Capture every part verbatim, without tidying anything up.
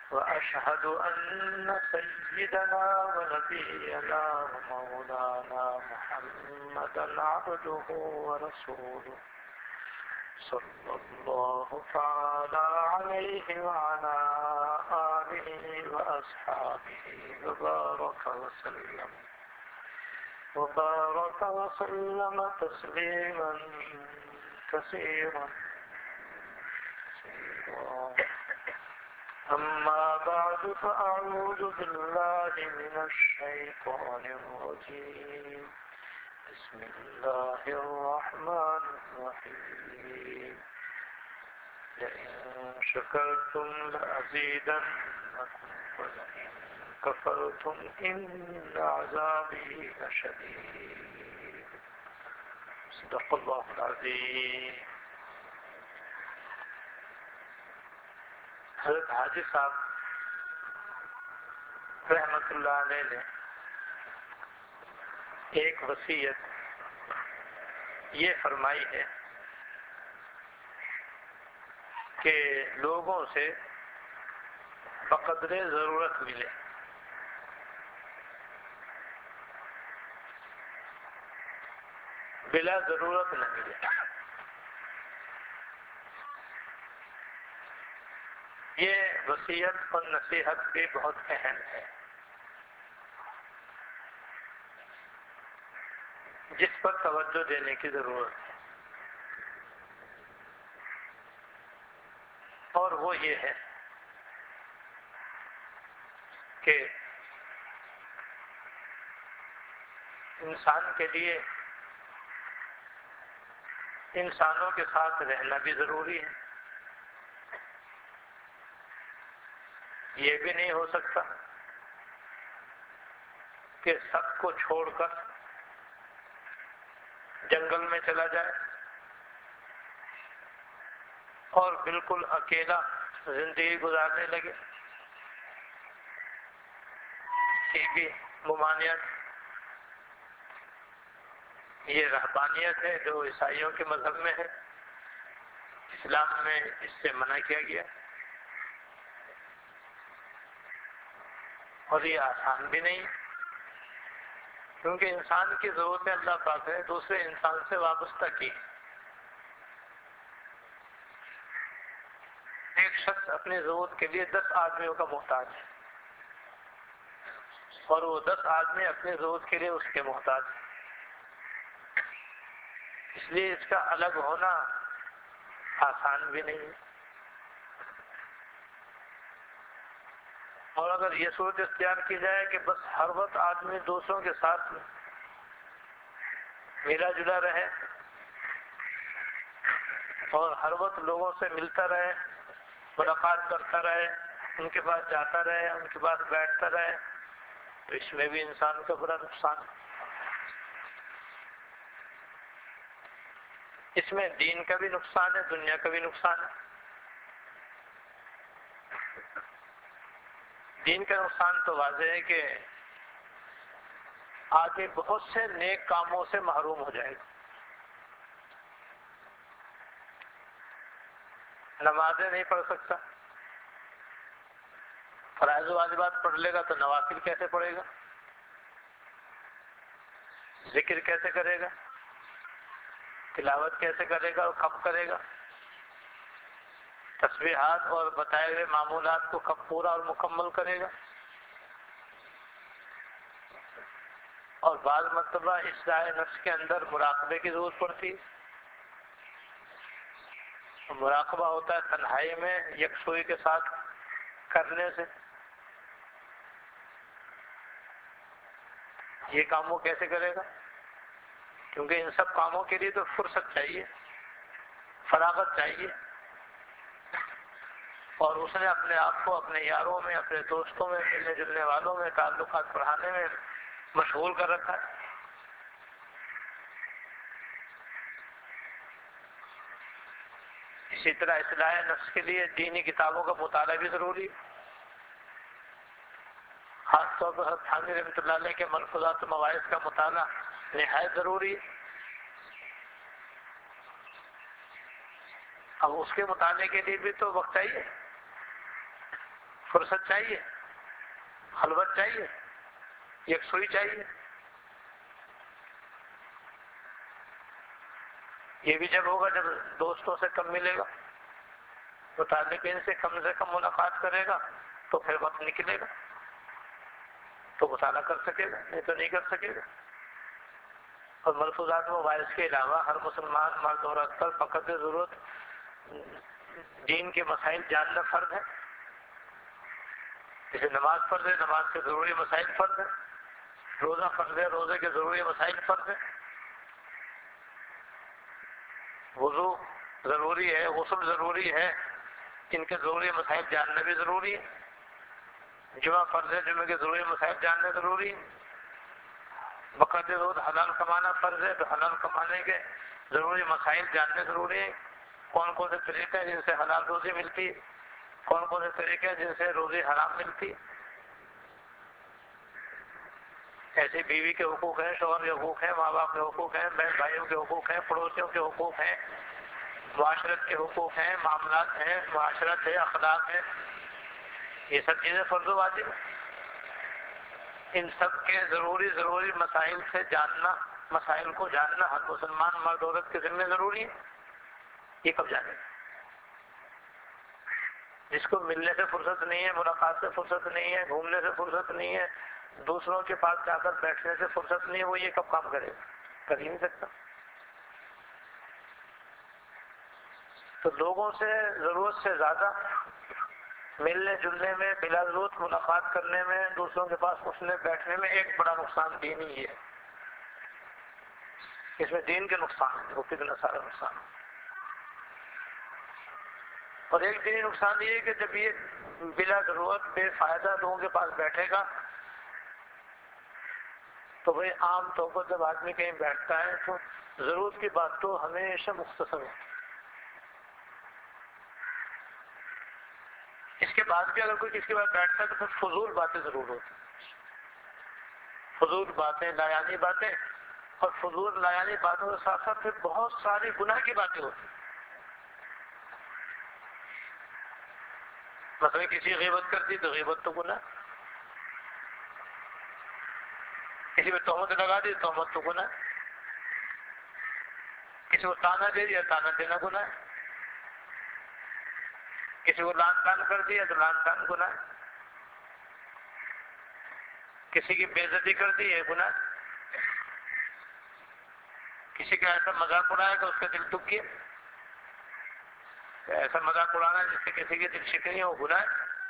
وأشهد أن سيدنا ونبينا ومولانا محمدا عبده ورسوله صلى الله تعالى عليه وعلى آله وأصحابه وبارك وسلم وبارك وسلم تسليما كثيرا. أما بعد فأعوذ بالله من الشيطان الرجيم. بسم الله الرحمن الرحيم. لئن شكرتم لأزيدنكم ولئن كفرتم إن عذابي لشديد. صدق الله العظيم. حضرت حاجی صاحب رحمت اللہ علیہ نے ایک وصیت یہ فرمائی ہے کہ لوگوں سے بقدر ضرورت ملے. بلا ضرورت نہ ملے. یہ وصیت اور نصیحت بھی بہت اہم ہے، جس پر توجہ دینے کی ضرورت ہے، اور وہ یہ ہے کہ انسان کے لیے انسانوں کے ساتھ رہنا بھی ضروری ہے. یہ بھی نہیں ہو سکتا کہ سب کو چھوڑ کر جنگل میں چلا جائے اور بالکل اکیلا زندگی گزارنے لگے. یہ بھی ممانعت، یہ رہبانیت ہے جو عیسائیوں کے مذہب میں ہے. اسلام میں اس سے منع کیا گیا، اور یہ آسان بھی نہیں، کیونکہ انسان کی ضرورتیں اللہ پاک ہے دوسرے انسان سے وابستہ کی. ایک شخص اپنی ضرورت کے لیے دس آدمیوں کا محتاج ہے، اور وہ دس آدمی اپنی ضرورت کے لیے اس کے محتاج ہیں. اس لیے اس کا الگ ہونا آسان بھی نہیں ہے. اور اگر یہ صورت اختیار کی جائے کہ بس ہر وقت آدمی دوسروں کے ساتھ ملا جلا رہے اور ہر وقت لوگوں سے ملتا رہے، ملاقات کرتا رہے، ان کے پاس جاتا رہے، ان کے پاس بیٹھتا رہے، تو اس میں بھی انسان کا بڑا نقصان ہے. اس میں دین کا بھی نقصان ہے، دنیا کا بھی نقصان ہے. دین کا نقصان تو واضح ہے کہ آگے بہت سے نیک کاموں سے محروم ہو جائے گا. نمازیں نہیں پڑھ سکتا، فرائض و واجبات پڑھ لے گا تو نوافل کیسے پڑھے گا؟ ذکر کیسے کرے گا؟ تلاوت کیسے کرے گا اور کب کرے گا؟ تسبیحات اور بتائے ہوئے معمولات کو کب پورا اور مکمل کرے گا؟ اور بعض مرتبہ اصلاح نفس کے اندر مراقبے کی ضرورت پڑتی ہے. مراقبہ ہوتا ہے تنہائی میں یکسوئی کے ساتھ کرنے سے. یہ کام وہ کیسے کرے گا؟ کیونکہ ان سب کاموں کے لیے تو فرصت چاہیے، فراغت چاہیے، اور اس نے اپنے آپ کو اپنے یاروں میں، اپنے دوستوں میں، ملنے جلنے والوں میں، تعلقات بڑھانے میں مشغول کر رکھا ہے. اسی طرح اصلاح نفس کے لیے دینی کتابوں کا مطالعہ بھی ضروری ہے. خاص طور پر حضرت تھانوی رحمۃ اللہ علیہ کے ملفوظات و مواعظ کا مطالعہ نہایت ضروری ہے. اب اس کے مطالعے کے لیے بھی تو وقت چاہیے. فرصت چاہیے، خلوت چاہیے، یکسوئی چاہیے. یہ بھی جب ہوگا جب دوستوں سے کم ملے گا، تو طالب علم سے کم سے کم ملاقات کرے گا، تو پھر وقت نکلے گا تو مطالعہ کر سکے گا، نہیں تو نہیں کر سکے گا. اور ملفوظات موبائلس کے علاوہ ہر مسلمان مرد اور عورت پر فقط ضرورت دین کے مسائل جاننا فرض ہے. جیسے نماز فرض ہے، نماز کے ضروری مسائل فرض ہے. روزہ فرض ہے، روزے کے ضروری مسائل فرض ہے. وضو ضروری ہے، غسل ضروری ہے، ان کے ضروری مسائل جاننا بھی ضروری ہے. جمعہ فرض ہے، جمعہ کے ضروری مسائل جاننا ضروری ہے. بقدر روز حلال کمانا فرض ہے، تو حلال کمانے کے ضروری مسائل جاننے ضروری ہیں. کون کون سے طریقے ہیں جن سے حلال روزی ملتی ہے، کون کون سے طریقے ہیں جن سے روزی حرام ملتی ہے. ایسے بیوی کے حقوق ہیں، شوہر کے حقوق ہیں، ماں باپ کے حقوق ہیں، بہن بھائیوں کے حقوق ہیں، پڑوسیوں کے حقوق ہیں، معاشرت کے حقوق ہیں، معاملات ہیں، معاشرت ہے، اخلاق ہے. یہ سب چیزیں فرض و واجب ہیں. ان سب کے ضروری ضروری مسائل سے جاننا، مسائل کو جاننا ہر مسلمان مرد عورت کے ذمہ ضروری ہے. یہ کب جانے گا؟ جس کو ملنے سے فرصت نہیں ہے، ملاقات سے فرصت نہیں ہے، گھومنے سے فرصت نہیں ہے، دوسروں کے پاس جا کر بیٹھنے سے فرصت نہیں ہے، وہ یہ کب کام کرے گا؟ کر ہی نہیں سکتا. تو لوگوں سے ضرورت سے زیادہ ملنے جلنے میں، بلا ضرورت ملاقات کرنے میں، دوسروں کے پاس اٹھنے بیٹھنے میں ایک بڑا نقصان دینی ہی ہے. اس میں دین کے نقصان ہے، وہ کتنا سارا نقصان ہے. اور ایک دینی نقصان یہ ہے کہ جب یہ بلا ضرورت بے فائدہ لوگوں کے پاس بیٹھے گا تو بھائی عام طور پر جب آدمی کہیں بیٹھتا ہے تو ضرورت کی بات تو ہمیشہ مختصر ہے. اس کے بعد بھی اگر کوئی کسی کے بعد بیٹھتا ہے تو پھر فضول باتیں ضرور ہوتی ہیں. فضول باتیں، لایانی باتیں، اور فضول لایانی باتوں کے ساتھ ساتھ پھر بہت ساری گناہ کی باتیں ہوتی ہیں. مثلا کسی غیبت کرتی تو غیبت تو گناہ، کسی پہ تہمت لگا دی تہمت تو گناہ، کسی کو تانا دے دیا تانا دینا گناہ، کسی کو لان تان کر دیا تو لان تان گناہ، کسی کی بے عزتی کر دی ہے گناہ، کسی کا ایسا مذاق اڑایا کہ اس کا دل دکھ گیا، ایسا مذاق اڑانا جس سے کسی کی دل شکنی ہو گناہ.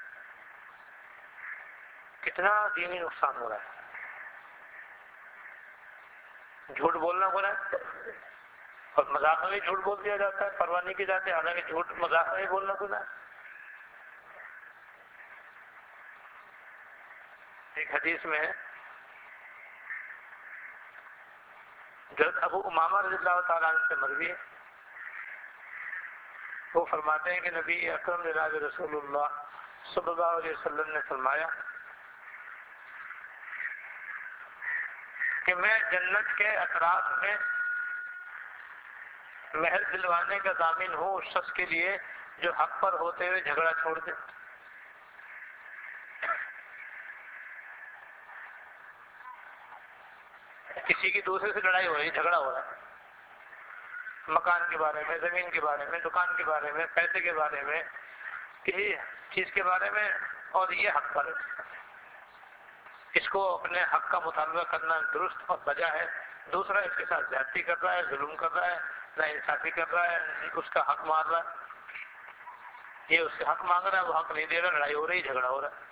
کتنا دینی نقصان ہو رہا ہے. جھوٹ بولنا گناہ، اور مذاق میں بھی جھوٹ بول دیا جاتا ہے، پرواہ نہیں کی جاتی، حالانکہ جھوٹ مذاق میں بھی بولنا گناہ. ایک حدیث میں جو ابو امامہ رضی اللہ تعالیٰ عنہ سے مروی ہے، وہ فرماتے ہیں کہ نبی اکرم جناب رسول اللہ صلی اللہ علیہ وسلم نے فرمایا کہ میں جنت کے اطراف میں محل دلوانے کا ضامن ہوں اس شخص کے لیے جو حق پر ہوتے ہوئے جھگڑا چھوڑ دے. کسی کی دوسرے سے لڑائی ہو رہی، جھگڑا ہو رہا ہے، مکان کے بارے میں، زمین کے بارے میں، دکان کے بارے میں، پیسے کے بارے میں، کسی چیز کے بارے میں، اور یہ حق پر اس کو اپنے حق کا مطالبہ کرنا درست اور بجا ہے. دوسرا اس کے ساتھ زیادتی کر رہا ہے، ظلم کر رہا ہے، ناانصافی کر رہا ہے، اس کا حق مار رہا ہے، یہ اس سے حق مانگ رہا ہے، وہ حق نہیں دے رہا، لڑائی ہو رہی، جھگڑا ہو رہا ہے.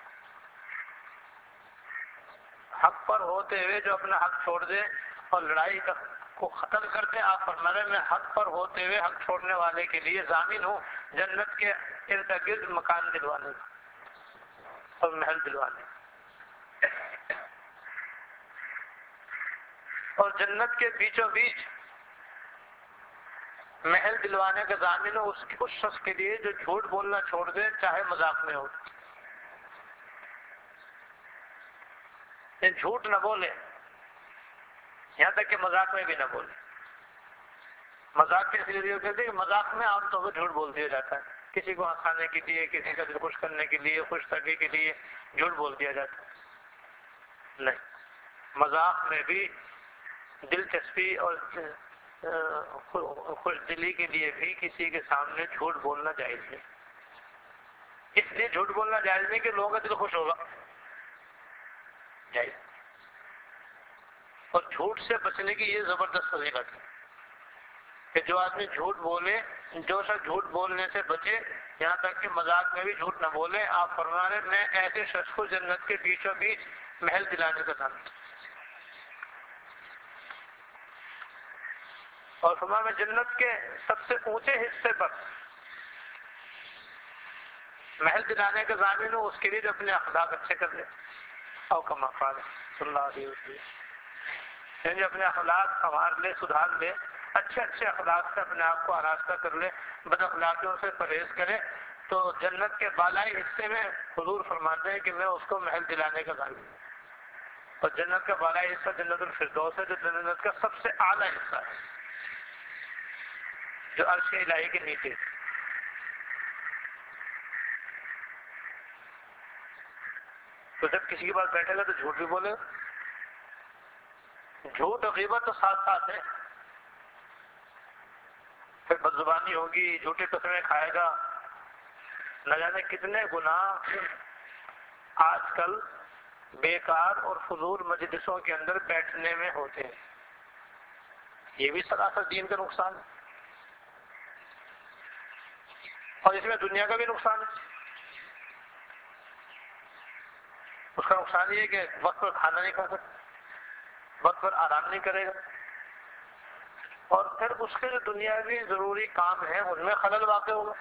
حق پر ہوتے ہوئے جو اپنا حق چھوڑ دے اور لڑائی کو ختم کرتے، آپ فرمانے میں حق پر ہوتے ہوئے حق چھوڑنے والے کے لیے ضامن ہوں جنت کے ارد گرد مکان دلوانے اور محل دلوانے، اور جنت کے بیچوں بیچ محل دلوانے کا ضامن ہو اس اس شخص کے لیے جو جھوٹ بولنا چھوڑ دے، چاہے مذاق میں ہو. جھوٹ نہ بولے، یہاں تک کہ مذاق میں بھی نہ بولے. مذاق کے ذریعے کہتے ہیں کہ مذاق میں عام طور پر جھوٹ بول دیا جاتا ہے. کسی کو ہنسانے کے لیے، کسی کا دل خوش کرنے کے لیے، خوش لگے کے لیے جھوٹ بول دیا جاتا ہے؟ نہیں، مذاق میں بھی دلچسپی اور خوش دلی کے لیے بھی کسی کے سامنے جھوٹ بولنا جائز نہیں. اس لیے جھوٹ بولنا جائز نہیں کہ لوگوں کا دل خوش ہوگا، جائز. اور جھوٹ سے بچنے کی یہ زبردست فضیلت ہے کہ جو آدمی جھوٹ بولے، جو شخص جھوٹ بولنے سے بچے، یہاں تک کہ مذاق میں بھی جھوٹ نہ بولے، آپ فرما رہے میں ایسے شخص کو جنت کے بیچوں بیچ محل دلانے کا کام. اور فرما میں جنت کے سب سے اونچے حصے پر محل دلانے کا ضامن ہوں، اس کے لیے جو اپنے اخلاق اچھے کر لے. او کما قال صلی اللہ علیہ وسلم، یعنی اپنے اخلاق سنوار لے، سدھار لے، اچھے اچھے اخلاق سے اپنے آپ کو آراستہ کر لے، بد اخلاقیوں سے پرہیز کرے، تو جنت کے بالائی حصے میں حضور فرماتے ہیں کہ میں اس کو محل دلانے کا ضامن ہوں. اور جنت کا بالائی حصہ جنت الفردوس ہے، جو جنت کا سب سے اعلیٰ حصہ ہے، جو عرش الہی کے نیچے. تو جب کسی کے پاس بیٹھے گا تو جھوٹ بھی بولے گا. جھوٹ اور غیبت تو ساتھ ساتھ ہے. پھر بدزبانی ہوگی، جھوٹی قسمیں کھائے گا. نہ جانے کتنے گناہ آج کل بیکار اور فضول مجلسوں کے اندر بیٹھنے میں ہوتے ہیں. یہ بھی سراسر دین کا نقصان ہے، اور اس میں دنیا کا بھی نقصان ہے. اس کا نقصان یہ ہے کہ وقت پر کھانا نہیں کھا سکتا، وقت پر آرام نہیں کرے گا، اور پھر اس کے جو دنیاوی ضروری کام ہیں ان میں خلل واقع ہوگا.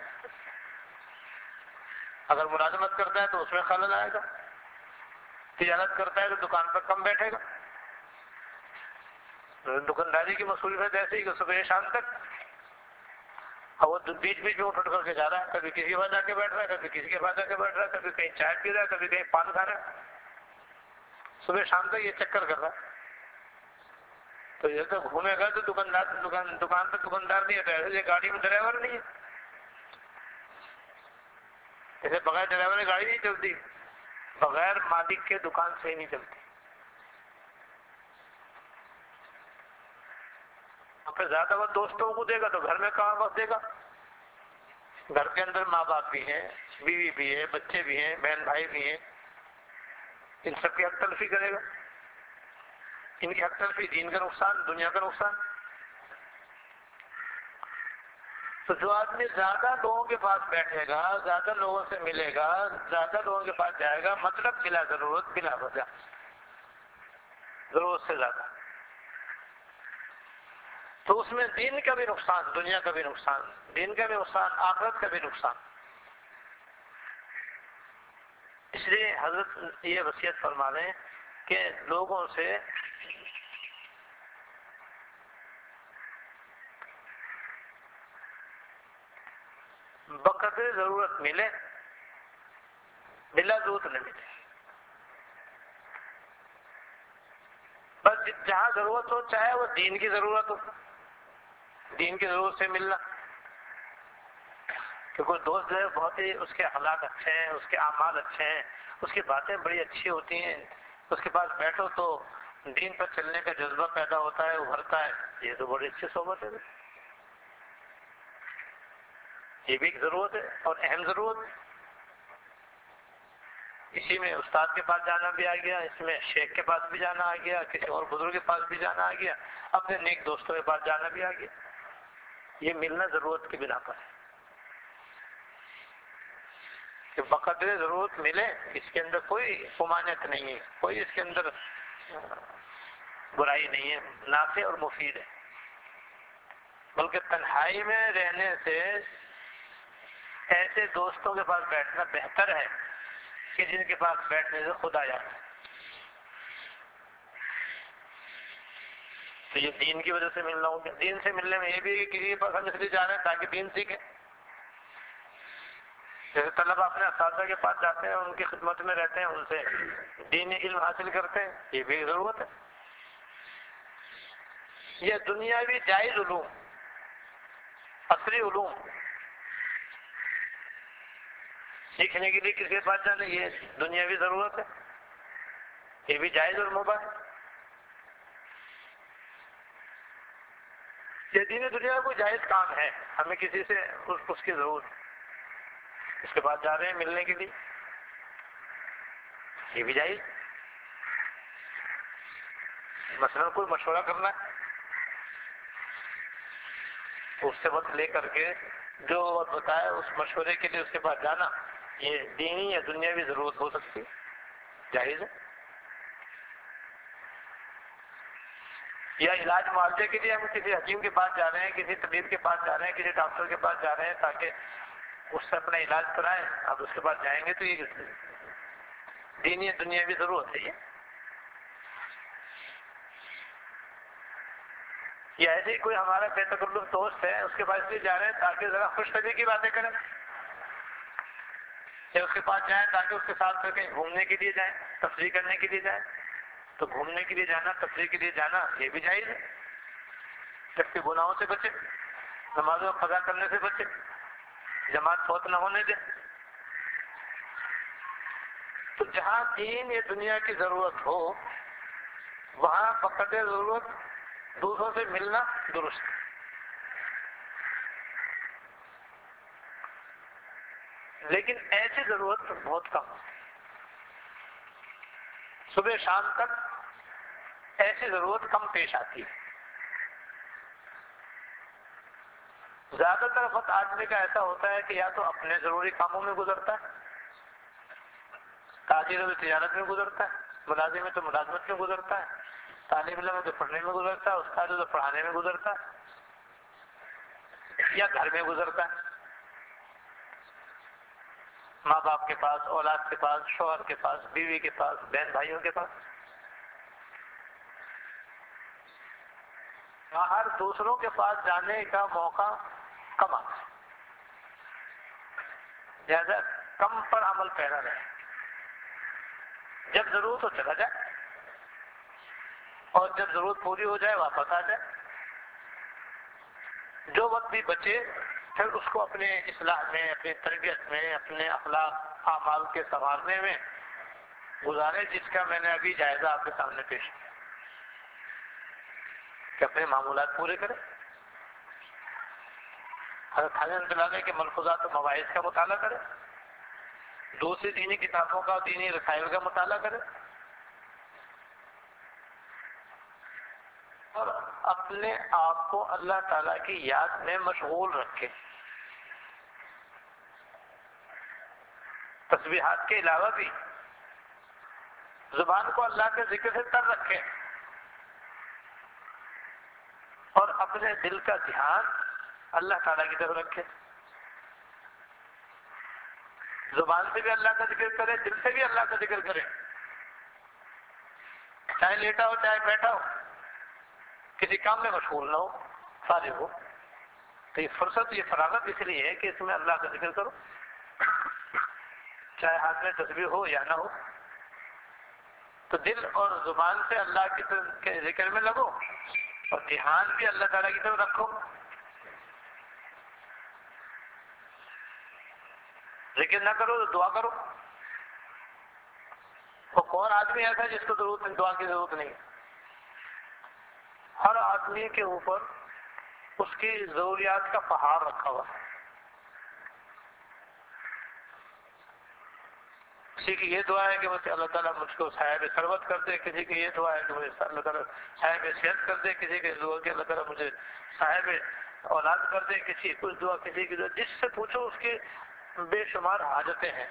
اگر ملازمت کرتا ہے تو اس میں خلل آئے گا، تجارت کرتا ہے تو دکان پر کم بیٹھے گا. دکانداری کی مصروفیت ایسی کہ صبح شام تک، اور وہ بیچ بیچ میں اٹھ اٹھ کر کے جا رہا ہے، کبھی کسی کے پاس جا کے بیٹھ رہا ہے، کبھی کسی کے پاس جا کے بیٹھ رہا ہے، کبھی کہیں چائے پی رہا ہے، کبھی کہیں پان کھا رہا ہے. صبح شام تک یہ چکر کر رہا ہے. تو یہ تو گھومے گا تو دکاندار دکان دکان پہ دکاندار نہیں ہے، یہ گاڑی میں ڈرائیور نہیں ہے. جیسے بغیر ڈرائیور کی گاڑی نہیں چلتی، بغیر مالک کے دکان سے ہی نہیں چلتی. پھر زیادہ وقت دوستوں کو دے گا تو گھر میں کہاں وقت دے گا؟ گھر کے اندر ماں باپ بھی ہیں، بیوی بھی ہے، بچے بھی ہیں، بہن بھائی بھی ہیں. ان سب کی حق تلفی کرے گا. ان کی حق تلفی دین کا نقصان، دنیا کا نقصان. تو جو آدمی زیادہ لوگوں کے پاس بیٹھے گا، زیادہ لوگوں سے ملے گا، زیادہ لوگوں کے پاس جائے گا، مطلب بلا ضرورت، بلا وجہ، ضرورت سے زیادہ، تو اس میں دین کا بھی نقصان، دنیا کا بھی نقصان، دین کا بھی نقصان، آخرت کا بھی نقصان. اس لیے حضرت یہ وصیت فرما رہے ہیں کہ لوگوں سے بقدر ضرورت ملے، بلا ضرورت نہ ملے. بس جہاں ضرورت ہو، چاہے وہ دین کی ضرورت ہو، دین کی ضرورت سے ملنا. کہ کوئی دوست جو ہے بہت ہی اس کے اخلاق اچھے ہیں، اس کے اعمال اچھے ہیں، اس کی باتیں بڑی اچھی ہوتی ہیں، اس کے پاس بیٹھو تو دین پر چلنے کا جذبہ پیدا ہوتا ہے، ابھرتا ہے. یہ تو بڑی اچھی صحبت ہے، یہ بھی ایک ضرورت ہے اور اہم ضرورت ہے. اسی میں استاد کے پاس جانا بھی آ گیا، اس میں شیخ کے پاس بھی جانا آ گیا، کسی اور بزرگ کے پاس بھی جانا آ گیا، اپنے نیک دوستوں کے پاس جانا بھی آ گیا. یہ ملنا ضرورت کی بنا پر ہے کہ بقدر ضرورت ملے. اس کے اندر کوئی ممانعت نہیں ہے، کوئی اس کے اندر برائی نہیں ہے، نافع اور مفید ہے. بلکہ تنہائی میں رہنے سے ایسے دوستوں کے پاس بیٹھنا بہتر ہے کہ جن کے پاس بیٹھنے سے خدا جاتا ہے. تو یہ دین کی وجہ سے ملنا ہوگا. دین سے ملنے میں یہ بھی ہے کہ کسی کے پاس ہم اس لیے جا رہے ہیں تاکہ دین سیکھیں. جیسے طلبہ اپنے اساتذہ کے پاس جاتے ہیں، ان کی خدمت میں رہتے ہیں، ان سے دینی علم حاصل کرتے ہیں، یہ بھی ضرورت ہے. یہ دنیاوی جائز علوم، عصری علوم، سیکھنے کے لیے کسی کے پاس جانا یہ دنیاوی ضرورت ہے، یہ بھی جائز اور مباح ہے۔ یہ دین دنیا کا کوئی جائز کام ہے، ہمیں کسی سے اس, اس کی ضرورت، اس کے پاس جا رہے ہیں ملنے کے لیے، یہ بھی جائز۔ مثلا کوئی مشورہ کرنا ہے، اس سے وقت لے کر کے جو وقت بتائے اس مشورے کے لیے اس کے پاس جانا، یہ دینی یا دنیاوی ضرورت ہو سکتی ہے، جائز ہے۔ یا علاج معالجے کے لیے ہم کسی حکیم کے پاس جا رہے ہیں، کسی طبیب کے پاس جا رہے ہیں، کسی ڈاکٹر کے پاس جا رہے ہیں تاکہ اس سے اپنا علاج کرائیں، اب اس کے پاس جائیں گے تو یہ دینی یا دنیاوی ضرورت ہے۔ یہ یا ایسے ہی کوئی ہمارا بے تکلف دوست ہے، اس کے پاس اس لیے جا رہے ہیں تاکہ ذرا خوش طبیعی کی باتیں کریں، یا اس کے پاس جائیں تاکہ اس کے ساتھ کہیں گھومنے کے لیے جائیں، تفریح کرنے کے لیے جائیں، تو گھومنے کے لیے جانا، تفریح کے لیے جانا یہ بھی جائز ہے، جبکہ گناہوں سے بچے، نمازوں قضا کرنے سے بچے، جماعت فوت نہ ہونے دیں۔ تو جہاں دین یا دنیا کی ضرورت ہو وہاں بقدر ضرورت دوسروں سے ملنا درست ہے، لیکن ایسی ضرورت بہت کم، صبح شام تک ایسی ضرورت کم پیش آتی ہے۔ زیادہ تر وقت آدمی کا ایسا ہوتا ہے کہ یا تو اپنے ضروری کاموں میں گزرتا ہے، تاجر تو تجارت میں گزرتا ہے، ملازم ہے تو ملازمت میں گزرتا ہے، طالب علم ہے تو پڑھنے میں گزرتا ہے، استاد ہے تو پڑھانے میں گزرتا ہے، یا گھر میں گزرتا ہے، ماں باپ کے پاس، اولاد کے پاس، شوہر کے پاس، بیوی کے پاس، بہن بھائیوں کے پاس۔ باہر دوسروں کے پاس جانے کا موقع کم آتا ہے، لہذا کم پر عمل پیرا رہے، جب ضرورت ہو چلا جائے اور جب ضرورت پوری ہو جائے واپس آ جائے، جو وقت بھی بچے پھر اس کو اپنے اصلاح میں، اپنی تربیت میں، اپنے اخلاق اعمال کے سنوارنے میں گزارے، جس کا میں نے ابھی جائزہ آپ کے سامنے پیش کیا کہ اپنے معمولات پورے کریں۔ حضرت خواجہ رحمۃ اللہ علیہ کے ملفوظات و مواعظ کا مطالعہ کریں، دوسری دینی کتابوں کا اور دینی رسائل کا مطالعہ کریں، اور اپنے آپ کو اللہ تعالیٰ کی یاد میں مشغول رکھے، تسبیحات کے علاوہ بھی زبان کو اللہ کے ذکر سے تر رکھے، اور اپنے دل کا دھیان اللہ تعالیٰ کی طرف رکھے، زبان سے بھی اللہ کا ذکر کرے، دل سے بھی اللہ کا ذکر کرے، چاہے لیٹا ہو چاہے بیٹھا ہو، کسی کام میں مشغول نہ ہو، فارغ ہو۔ تو یہ فرصت، یہ فراغت اس لیے ہے کہ اس میں اللہ کا ذکر کرو، چاہے ہاتھ میں تسبیح ہو یا نہ ہو، تو دل اور زبان سے اللہ کی طرف کے ذکر میں لگو، اور دھیان بھی اللہ تعالیٰ کی طرف رکھو۔ ذکر نہ کرو تو دعا کرو، وہ کون آدمی ایسا ہے جس کو ضرورت نہیں، دعا کی ضرورت نہیں؟ ہر آدمی کے اوپر اس کی ضروریات کا پہاڑ رکھا ہوا ہے، کسی کی یہ دعا ہے کہ مجھے اللہ تعالیٰ مجھ کو صاحب ثروت کر دے، کسی کی یہ دعا ہے کہ مجھے اللہ تعالیٰ صاحب صحت کر دے، کسی کی دعا کہ اللہ تعالیٰ مجھے صاحب اولاد کر دے، کسی کچھ دعا، کسی کی دعا، جس سے پوچھو اس کی بے شمار حاجتیں ہیں۔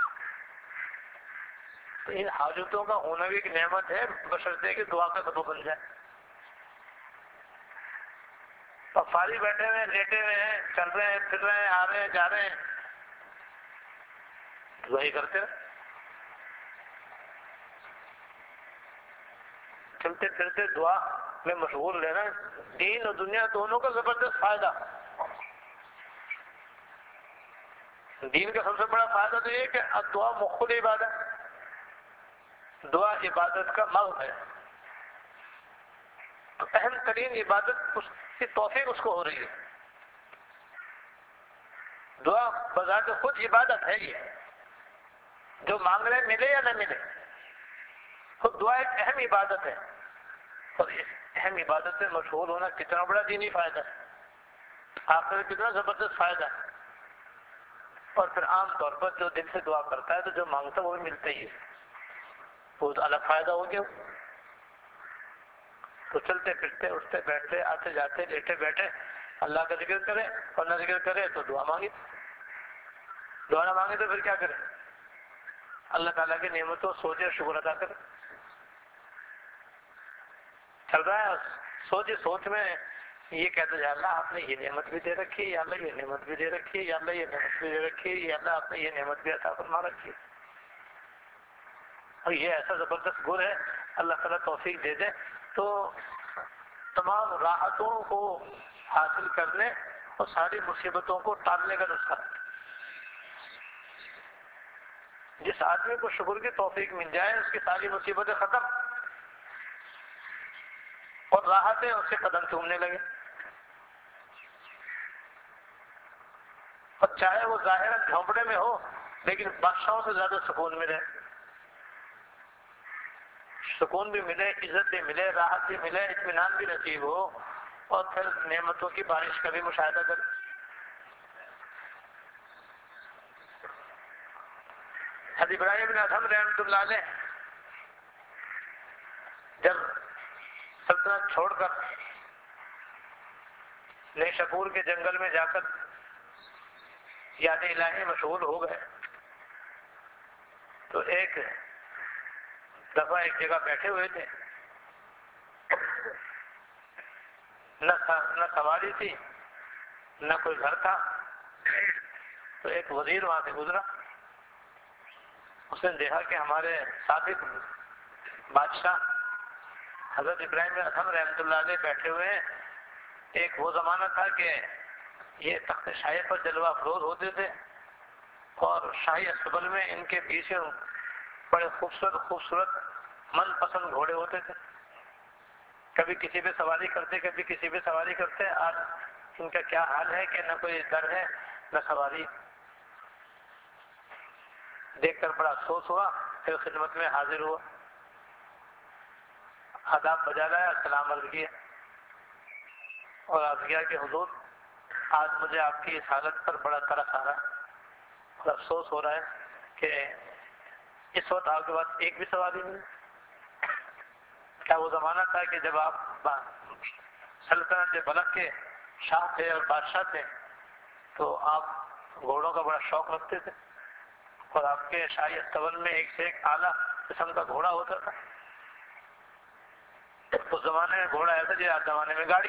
تو ان حاجتوں کا ہونا بھی ایک نعمت ہے، بشرطے کہ دعا کا سبب بن جائے۔ اب فارغ بیٹھے ہوئے ہیں، لیٹے ہوئے ہیں، چل رہے ہیں، پھر رہے ہیں، آ رہے ہیں، جا رہے ہیں، دعا ہی کرتے رہے، چلتے پھرتے دعا میں مشغول رہنا، دین اور دنیا دونوں کا زبردست فائدہ۔ دین کا سب سے بڑا فائدہ تو یہ کہ دعا مخ عبادت، دعا عبادت کا مغز ہے، تو اہم ترین عبادت اس کی توفیق اس کو ہو رہی ہے۔ دعا بذات خود عبادت ہے، یہ جو مانگ رہے ملے یا نہ ملے. خود دعا ایک اہم عبادت ہے، اور اس اہم عبادت سے مشغول ہونا کتنا بڑا دینی فائدہ ہے، آپ کا کتنا زبردست فائدہ ہے. اور پھر عام طور پر جو دل سے دعا کرتا ہے تو جو مانگتا ہے وہ بھی ملتا ہی ہے، وہ تو الگ فائدہ ہو گیا. تو چلتے پھرتے اٹھتے بیٹھتے آتے جاتے لیٹے بیٹھے اللہ کا ذکر کرے، اور نہ ذکر کرے تو دعا مانگے. دعا نہ مانگے تو پھر کیا کرے؟ اللہ تعالیٰ کی نعمتوں سوچے شکر ادا کرے. چل رہا ہے سوچے سوچ میں یہ کہتے ہیں اللہ آپ نے یہ نعمت بھی دے رکھی ہے، یا اللہ یہ نعمت بھی دے رکھی ہے، یا اللہ یہ نعمت بھی دے رکھی ہے، یا اللہ آپ نے یہ نعمت بھی عطا فرما رکھی ہے. اور یہ ایسا زبردست گر ہے، اللہ تعالیٰ توفیق دے دے تو تمام راحتوں کو حاصل کرنے اور ساری مصیبتوں کو ٹالنے کا نسخہ. جس آدمی کو شکر کی توفیق مل جائے اس کی ساری مصیبتیں ختم اور راحتیں اس کے قدم چومنے لگے. اور چاہے وہ ظاہراً جھونپڑے میں ہو لیکن بادشاہوں سے زیادہ سکون ملے، سکون بھی ملے، عزت بھی ملے، راحت بھی ملے، اطمینان بھی نصیب ہو، اور پھر نعمتوں کی بارش کا بھی مشاہدہ کرے. حضرت ابراہیم بن ادھم رحمۃ اللہ علیہ جب سلطنت چھوڑ کر نیشاپور کے جنگل میں جا کر یاد الہی مشغول ہو گئے تو ایک دفعہ ایک جگہ بیٹھے ہوئے تھے، نہ نہ سواری تھی نہ کوئی گھر تھا. تو ایک وزیر وہاں سے گزرا، اس نے دیکھا کہ ہمارے سابق بادشاہ حضرت ابراہیم بن ادھم رحمۃ اللہ علیہ بیٹھے ہوئے ہیں. ایک وہ زمانہ تھا کہ یہ تخت شاہی پر جلوہ افروز ہوتے تھے اور شاہی استقبال میں ان کے پیچھے بڑے خوبصورت خوبصورت من پسند گھوڑے ہوتے تھے. کبھی کسی پہ سواری کرتے کبھی کسی پہ سواری کرتے. آج ان کا کیا حال ہے کہ نہ کوئی در ہے نہ سواری. دیکھ کر بڑا افسوس ہوا، پھر خدمت میں حاضر ہوا، آداب بجا لایا، سلام عرض کیا اور عرض کیا کہ حضور آج مجھے آپ کی اس حالت پر بڑا ترس آ رہا ہے اور افسوس ہو رہا ہے کہ اس وقت آپ کے پاس ایک بھی سواری نہیں. کیا وہ زمانہ تھا کہ جب آپ سلطنت بلخ کے شاہ تھے اور بادشاہ تھے تو آپ گھوڑوں کا بڑا شوق رکھتے تھے اور آپ کے شاہی استبل میں ایک سے ایک اعلیٰ قسم کا گھوڑا ہوتا تھا. اس زمانے میں گھوڑا ایسا جی، آج زمانے میں گاڑی.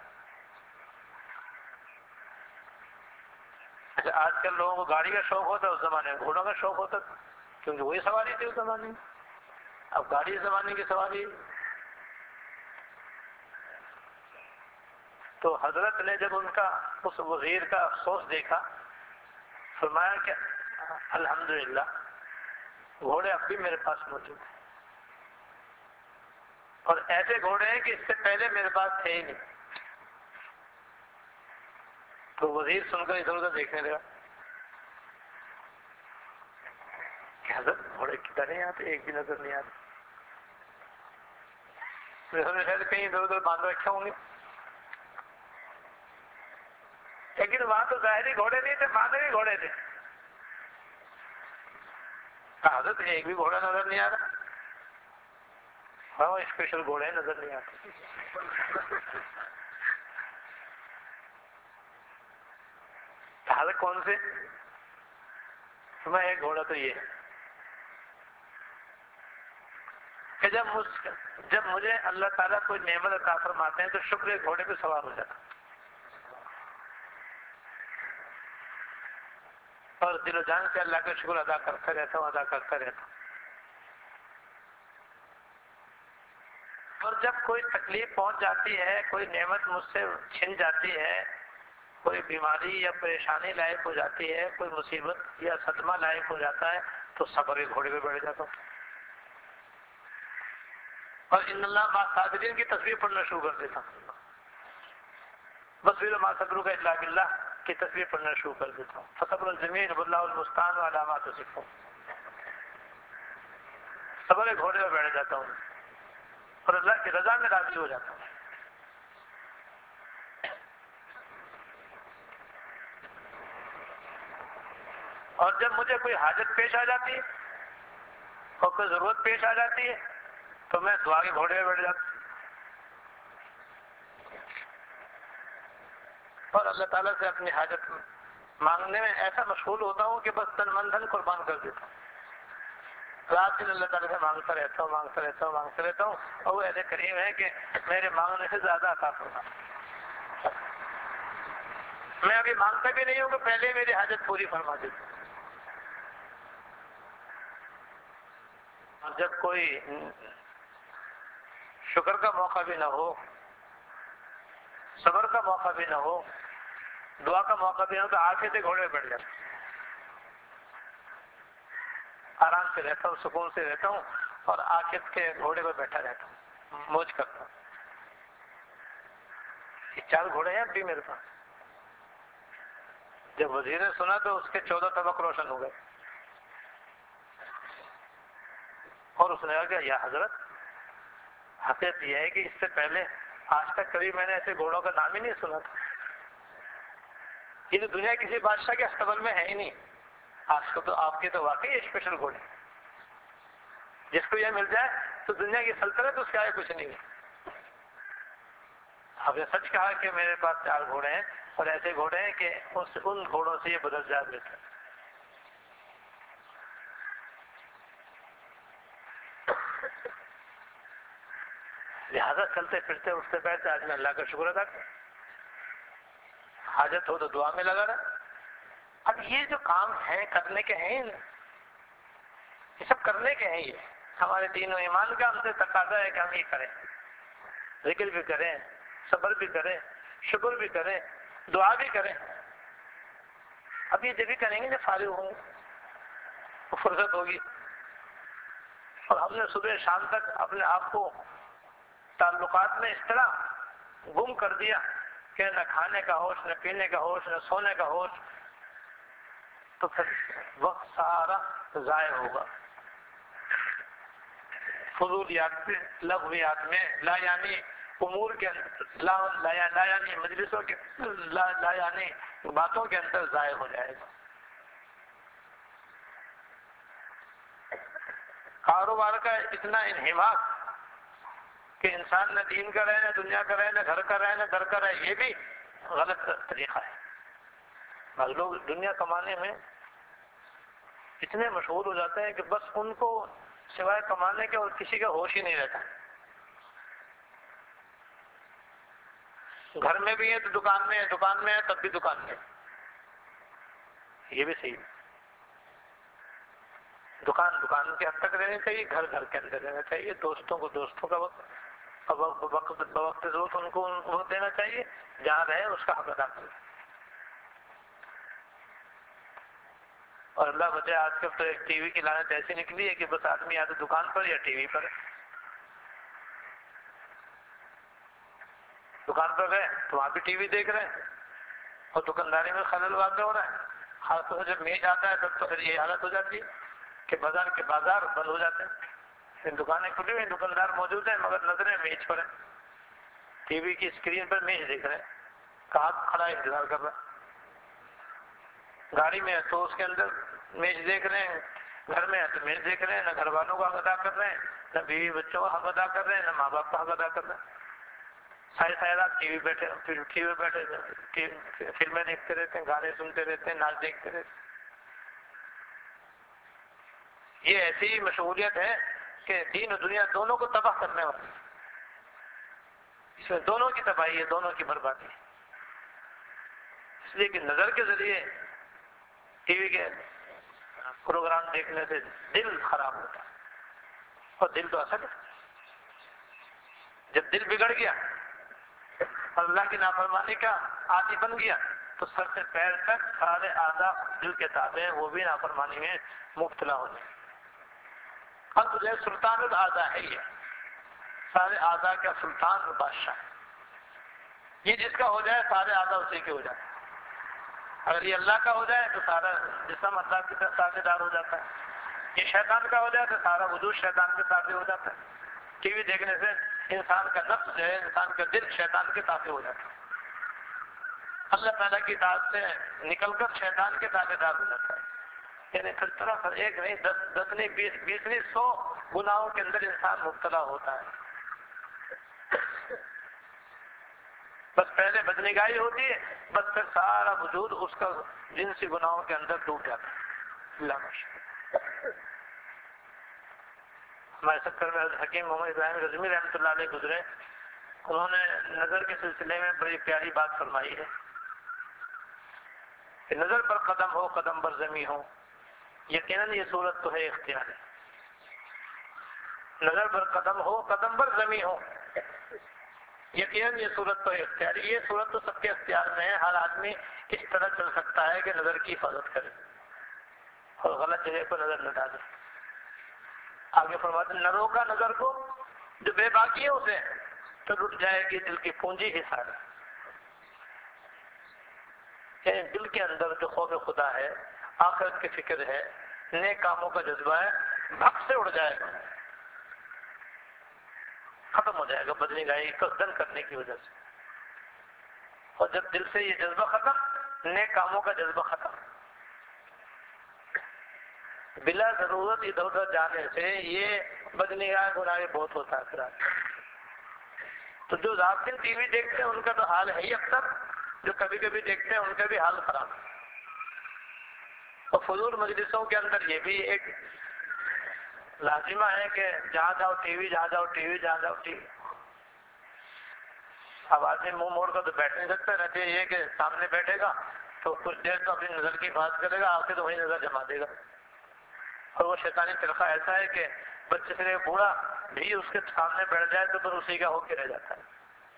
اچھا آج کل لوگوں کو گاڑی کا شوق ہوتا ہے، اس زمانے میں گھوڑوں کا شوق ہوتا تھا کیونکہ وہی سواری تھی اس زمانے میں. اب گاڑی اس زمانے کی سواری. تو حضرت نے جب ان کا اس وزیر کا افسوس دیکھا فرمایا کہ الحمدللہ گھوڑے اب بھی میرے پاس موجود ہیں، اور ایسے گھوڑے ہیں کہ اس سے پہلے میرے پاس تھے ہی نہیں. تو وزیر سن کر ادھر ادھر دیکھنے لگا کہ حضرت گھوڑے کدھر نہیں آتے، ایک بھی نظر نہیں آتے. کہیں ادھر ادھر باندھ رکھے ہوں گے، لیکن وہاں تو ظاہری گھوڑے نہیں تھے، باندھے گھوڑے تھے. حضرت ایک بھی گھوڑا نظر نہیں آ رہا. ہاں اسپیشل گھوڑے نظر نہیں آتے. حضرت کون سے؟ میں ایک گھوڑا تو یہ ہے کہ جب مجھ جب مجھے اللہ تعالیٰ کوئی نعمت عطا فرماتے ہیں تو شکر گھوڑے پہ سوار ہو جاتا اور دل و جان سے اللہ کا شکر ادا کرتا رہتا ہوں ادا کرتا رہتا ہوں. اور جب کوئی تکلیف پہنچ جاتی ہے، کوئی نعمت مجھ سے چھن جاتی ہے، کوئی بیماری یا پریشانی لائق ہو جاتی ہے، کوئی مصیبت یا صدمہ لائق ہو جاتا ہے تو صبر کے گھوڑے پہ بیٹھ جاتا ہوں اور ان اللہ ما صابرین کی تصویر پڑھنا شروع کر دیتا ہوں. بصیر ما صبر کا الا باللہ کی تصویر پڑھنا شروع کر دیتا ہوں. فصبر الجمیل واللہ المستعان علی ما تصفون. سوارے گھوڑے پہ بیٹھ جاتا ہوں اور اللہ کی رضا میں راضی ہو جاتا ہوں. اور جب مجھے کوئی حاجت پیش آ جاتی ہے اور کوئی ضرورت پیش آ جاتی ہے تو میں دعا کے گھوڑے پہ بیٹھ جاتا ہوں اور اللہ تعالیٰ سے اپنی حاجت مانگنے میں ایسا مشغول ہوتا ہوں کہ بس تن من دھن قربان کر دیتا ہوں. رات دن اللہ تعالیٰ سے مانگتا رہتا ہوں مانگتا رہتا ہوں مانگتا رہتا ہوں اور وہ ایسے کریم ہے کہ میرے مانگنے سے زیادہ عطا فرما. میں ابھی مانگتا بھی نہیں ہوں کہ پہلے میری حاجت پوری فرما دیتا ہوں. اور جب کوئی شکر کا موقع بھی نہ ہو، صبر کا موقع بھی نہ ہو، دعا کا موقع بھی نہ ہو تو آنکھیں سے گھوڑے پہ بیٹھ جاتا ہوں. آرام سے رہتا ہوں، سکون سے رہتا ہوں اور آخرت کے گھوڑے پہ بیٹھا رہتا ہوں، موج کرتا ہوں. یہ چار گھوڑے ہیں اب بھی میرے پاس. جب وزیر نے سنا تو اس کے چودہ طبق روشن ہو گئے اور اس نے کہا کہ یا حضرت، حقیقت یہ ہے کہ اس سے پہلے آج تک کبھی میں نے ایسے گھوڑوں کا نام ہی نہیں سنا تھا. یہ تو دنیا کسی بادشاہ کے استبل میں ہے ہی نہیں. آج کو تو آپ کے تو واقعی اسپیشل گھوڑے، جس کو یہ مل جائے تو دنیا کی سلطنت اس کے آگے کچھ نہیں ہے. آپ نے سچ کہا کہ میرے پاس چار گھوڑے ہیں اور ایسے گھوڑے ہیں کہ ان گھوڑوں سے یہ بدل جا دیتا ہے. لہٰذا چلتے پھرتے اٹھتے بیٹھتے آج میں اللہ کا شکر ادا کروں. حاجت ہو تو دعا میں لگا رہا. اب یہ جو کام ہیں کرنے کے ہیں، یہ سب کرنے کے ہیں. یہ ہمارے دین و ایمان کا ہم سے تقاضا ہے کہ ہم یہ کریں، ذکر بھی کریں، صبر بھی کریں، شکر بھی کریں، دعا بھی کریں. اب یہ جب بھی کریں گے جب فارغ ہوں گے، فرصت ہوگی. اور ہم نے صبح شام تک اپنے آپ کو تعلقات میں اس طرح گم کر دیا کہ نہ کھانے کا ہوش، نہ پینے کا ہوش، نہ سونے کا ہوش، تو پھر وقت سارا ضائع ہوگا. فضولیات میں، لغویات میں، لا یعنی امور کے اندر، لا, لا, لا یعنی مجلسوں کے لا, لا یعنی باتوں کے اندر ضائع ہو جائے گا. کاروبار کا اتنا انہماک کہ انسان نہ دین کا رہے، نہ دنیا کا رہے، نہ گھر کا رہے، نہ گھر کا رہے، یہ بھی غلط طریقہ ہے. بعض لوگ دنیا کمانے میں اتنے مشغول ہو جاتے ہیں کہ بس ان کو سوائے کمانے کے اور کسی کا ہوش ہی نہیں رہتا. گھر میں بھی ہے تو دکان میں ہے، دکان میں ہے تب بھی دکان میں. یہ بھی صحیح ہے. دکان دکان کے حد تک رہنی چاہیے، گھر گھر کے اندر رہنا چاہیے. دوستوں کو دوستوں کا وقت وقت بوقت ضرورت ان کو وقت دینا چاہیے. جہاں رہے اس کا حق ادا کرنا. اور اللہ بچے، آج کل تو ایک ٹی وی کی لعنت ایسی نکلی ہے کہ بس آدمی یا تو دکان پر یا ٹی وی پر. دکان پر گئے تو وہاں بھی ٹی وی دیکھ رہے ہیں اور دکانداری میں خلل واقع ہو رہا ہے. خاص طور سے جب میچ آتا ہے تب تو پھر یہ حالت ہو جاتی ہے کہ بازار کے بازار بند ہو جاتے ہیں. دکانیں کھلی ہوئی، دکاندار موجود ہیں مگر نظریں میچ پر ہیں. ٹی وی کی اسکرین پر میچ دیکھ رہے ہیں، کہاں کھڑا انتظار کر رہا. گاڑی میں ہے تو اس کے اندر میچ دیکھ رہے ہیں، گھر میں ہے تو میچ دیکھ رہے ہیں. نہ گھر والوں کا حق ادا کر رہے ہیں، نہ بیوی بچوں کا حق ادا کر رہے ہیں، نہ ماں باپ کا حق ادا کر رہے ہیں. سارے سارے رات ٹی وی بیٹھے ٹی وی بیٹھے فلمیں دیکھتے رہتے ہیں، گانے سنتے رہتے ہیں، ناچ دیکھتے رہتے ہیں. یہ ایسی مشغولیت ہے کہ دین و دنیا دونوں کو تباہ کرنے والی. اس میں دونوں کی تباہی ہے، دونوں کی بربادی ہے. اس لیے کہ نظر کے ذریعے ٹی وی کے پروگرام دیکھنے سے دل خراب ہوتا ہے اور دل تو اثر ہے. جب دل بگڑ گیا اور اللہ کی نافرمانی کا عادی بن گیا تو سر سے پیر تک سارے اعضاء دل کے تابع ہیں، وہ بھی نافرمانی میں مبتلا ہو جائیں. اب تجھے سلطان الاعضاء ہے، یہ سارے اعضاء کا سلطان اور بادشاہ ہے. یہ جس کا ہو جائے سارے اعضاء اسی کے ہو جائے. اگر یہ اللہ کا ہو جائے تو سارا جسم اللہ کی طرف تابع دار ہو جاتا ہے. یہ شیطان کا ہو جاتا ہے، سارا وجود شیطان کے تابع ہو جاتا ہے. ٹی وی دیکھنے سے انسان کا نفس جو ہے، انسان کا دل شیطان کے تابع ہو جاتا ہے. اللہ تعالیٰ کی اطاعت سے نکل کر شیطان کے تابع دار ہو جاتا ہے. یعنی پھر طرح پر ایک نہیں، دس دس نہیں، بیس بیس نہیں، سو گناہوں کے اندر انسان مبتلا ہوتا ہے. بس پہلے بدنگاہی ہوتی ہے، بس پھر سارا وجود اس کا جنسی گناہوں کے اندر ڈوب جاتا ہے. اللہ ماشاء ہمارے سکر میں حکیم محمد ابراہیم رضوی رحمۃ اللہ علیہ گزرے. انہوں نے نظر کے سلسلے میں بڑی پیاری بات فرمائی ہے کہ نظر پر قدم ہو قدم پر زمیں ہو، یقیناً یہ صورت تو ہے اختیار ہے. نظر پر قدم ہو قدم پر زمیں ہو، یقیناً یہ صورت تو ہے اختیار ہے. یہ صورت تو سب کے اختیار میں ہے. ہر آدمی اس طرح چل سکتا ہے کہ نظر کی حفاظت کرے اور غلط جگہ پر نظر نہ ڈالے. آگے فرماتے ہیں، نہ روکا نظر کو جو بے باکی ہے اسے تو لٹ جائے گی دل کی پونجی ہی ساری. یعنی دل کے اندر جو خوف خدا ہے، آخرت کی فکر ہے، نیک کاموں کا جذبہ ہے، بھگ سے اڑ جائے گا، ختم ہو جائے گا بدنگاہی قصدن کرنے کی وجہ سے. اور جب دل سے یہ جذبہ ختم، نیک کاموں کا جذبہ ختم، بلا ضرورت ادھر ادھر جانے سے یہ بدنگاہ گناہ بہت ہوتا ہے. پھر تو جو رات دن ٹی وی دیکھتے ہیں ان کا تو حال ہے ہی اکثر، جو کبھی کبھی دیکھتے ہیں ان کا بھی حال خراب ہے. اور فضول مجلسوں کے اندر یہ بھی ایک لازمہ ہے کہ جہاں جاؤ ٹی وی، جہاں جاؤ ٹی وی، جہاں جاؤ ٹی وی. اب آدمی منہ موڑ کر تو بیٹھ نہیں سکتا، رہتے یہ کہ سامنے بیٹھے گا تو کچھ دیر تو اپنی نظر کی بات کرے گا، آخر تو وہی نظر جما دے گا. اور وہ شیطانی فرقہ ایسا ہے کہ بچے سے بوڑھا بھی اس کے سامنے بیٹھ جائے تو پھر اسی کا ہو کے رہ جاتا ہے.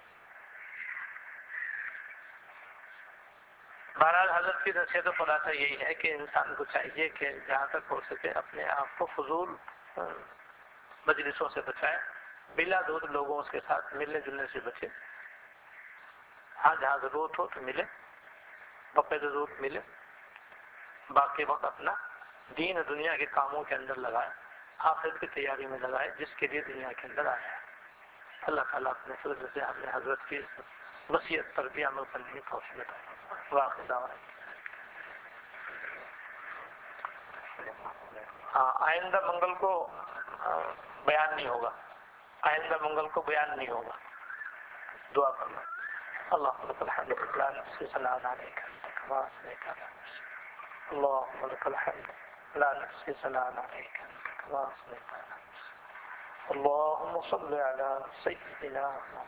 بہرحال حضرت کی نصیحت و خلاصہ یہی ہے کہ انسان کو چاہیے کہ جہاں تک ہو سکے اپنے آپ کو فضول مجلسوں سے بچائے، بلا دود لوگوں کے ساتھ ملنے جلنے سے بچے. ہاں جہاں ضرورت ہو تو ملے، بقے ضرورت ملے، باقی وقت اپنا دین اور دنیا کے کاموں کے اندر لگائے، آخرت کی تیاری میں لگائے جس کے لیے دنیا کے اندر آیا ہے. اللہ تعالیٰ اپنے فضل سے ہم نے حضرت کی وصیت پر بھی عمل کرنے کی توفیق عطا فرمائے. واقع دعوت. ہاں آئندہ منگل کو بیان نہیں ہوگا، آئندہ منگل کو بیان نہیں ہوگا. دعا کرنا. اللهم لك الحمد لا نحصي ثناء عليك أنت كما أثنيت على نفسك. اللهم لك الحمد لا نحصي ثناء عليك أنت كما أثنيت على نفسك. اللهم صل على سيدنا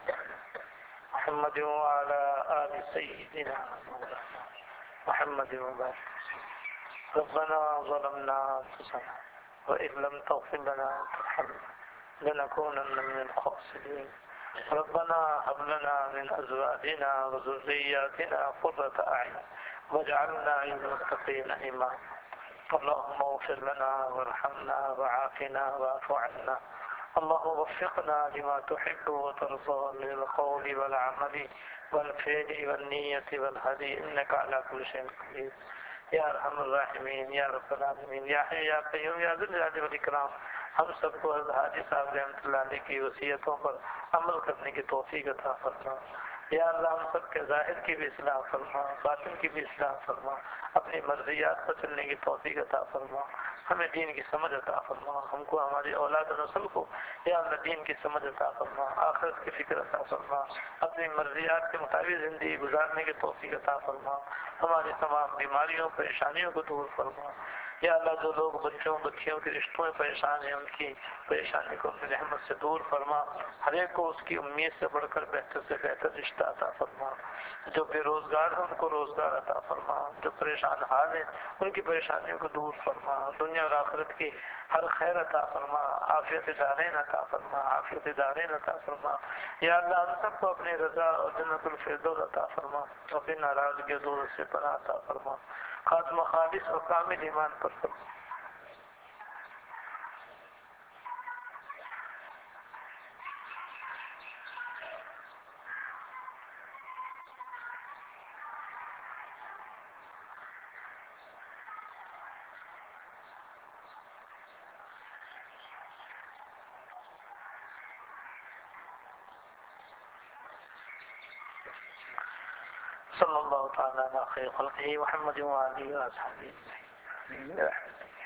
محمد وعلى آل سيدنا مولانا محمد وبارك. ربنا ظلمنا أنفسنا وإن لم تغفر لنا وترحمنا لنكونن من الخاسرين. ربنا هب لنا من أزواجنا وذرياتنا قرة أعين واجعلنا للمتقين إماما. اللهم اغفر لنا وارحمنا وعافنا واعف عنا. اللهم وفقنا لما تحب وترضى من القول والعمل والفعل والنية والهدي إنك على كل شيء قدير. یا ارحم الراحمین، یا رب العالمین، یا حی یا قیوم، یا ذی الجلال والاکرام. ہم سب کو حضرت حاجی صاحب رحمۃ اللہ علیہ کی وصیتوں پر عمل کرنے کی توفیق عطا فرما. یا اللہ ہم سب کے ظاہر کی بھی اصلاح فرما، باطن کی بھی اصلاح فرما، اپنی مرضیات پر چلنے کی توفیق عطا فرما. ہمیں دین کی سمجھ عطا فرما، ہم کو ہماری اولاد و نسل کو یا اللہ دین کی سمجھ عطا فرما، آخرت کی فکر عطا فرما، اپنی مرضیات کے مطابق زندگی گزارنے کی توفیق عطا فرما. ہماری تمام بیماریوں پریشانیوں کو دور فرما. یا اللہ جو لوگ بچوں بچیوں کے رشتوں میں پریشان ہیں ان کی پریشانی کو اپنی رحمت سے دور فرما. ہر ایک کو اس کی امید سے بڑھ کر بہتر سے بہتر رشتہ عطا فرما. جو بے روزگار ہیں ان کو روزگار عطا فرما. جو پریشان حال ہیں ان کی پریشانیوں کو دور فرما. دنیا اور آخرت کی ہر خیر عطا فرما. عافیت دارین عطا فرما، عافیت دارین عطا فرما. یا اللہ ہم سب کو اپنی رضا اور جنت الفردوس عطا فرما. اپنی ناراضگی دور سے پناہ عطا فرما. خاتمہ خالص اور کامل ایمان پر فرما. صلی اللہ تعالیٰ علی خیر خلقہ محمد و آلہ و اصحابہ اجمعین۔